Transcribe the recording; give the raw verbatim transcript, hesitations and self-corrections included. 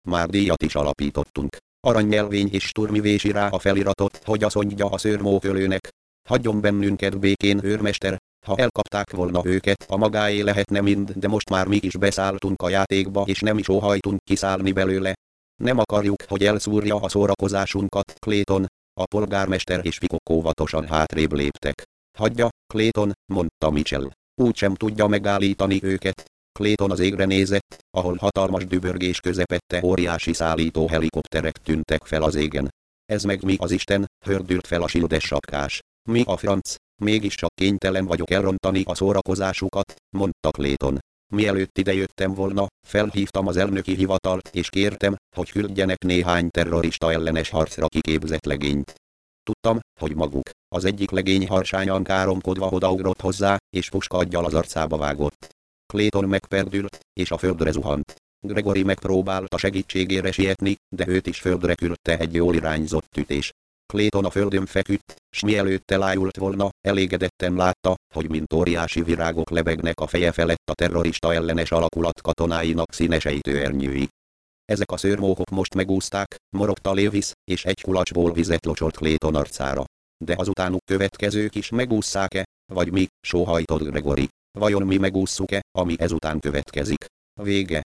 már díjat is alapítottunk. Aranynyelvény és Sturmivés írá a feliratot, hogy azt mondja a szőrmókölőnek: hagyjon bennünket békén, őrmester, ha elkapták volna őket, a magáé lehetne mind, de most már mi is beszálltunk a játékba és nem is óhajtunk kiszállni belőle. Nem akarjuk, hogy elszúrja a szórakozásunkat, Clayton. A polgármester és Fikok óvatosan hátrébb léptek. Hagyja, Clayton, mondta Mitchell. Úgysem tudja megállítani őket. Clayton az égre nézett, ahol hatalmas dübörgés közepette óriási szállító helikopterek tűntek fel az égen. Ez meg mi az Isten, hördült fel a sildes sapkás. Mi a franc, mégiscsak kénytelen vagyok elrontani a szórakozásukat, mondta Clayton. Mielőtt idejöttem volna, felhívtam az elnöki hivatalt és kértem, hogy küldjenek néhány terrorista ellenes harcra kiképzett legényt. Tudtam, hogy maguk. Az egyik legény harsányan káromkodva odaugrott hozzá, és puskaggyal az arcába vágott. Clayton megperdült, és a földre zuhant. Gregory megpróbálta segítségére sietni, de őt is földre küldte egy jól irányzott ütés. Clayton a földön feküdt, s mielőtt elájult volna, elégedetten látta, hogy mint óriási virágok lebegnek a feje felett a terrorista ellenes alakulat katonáinak színes ejtőernyői. Ezek a szőrmókok most megúszták, morogta Lewis, és egy kulacsból vizet locsolt Clayton arcára. De azutánuk következők is megússzák-e, vagy mi, sóhajtott Gregory. Vajon mi megússzuk-e, ami ezután következik? Vége.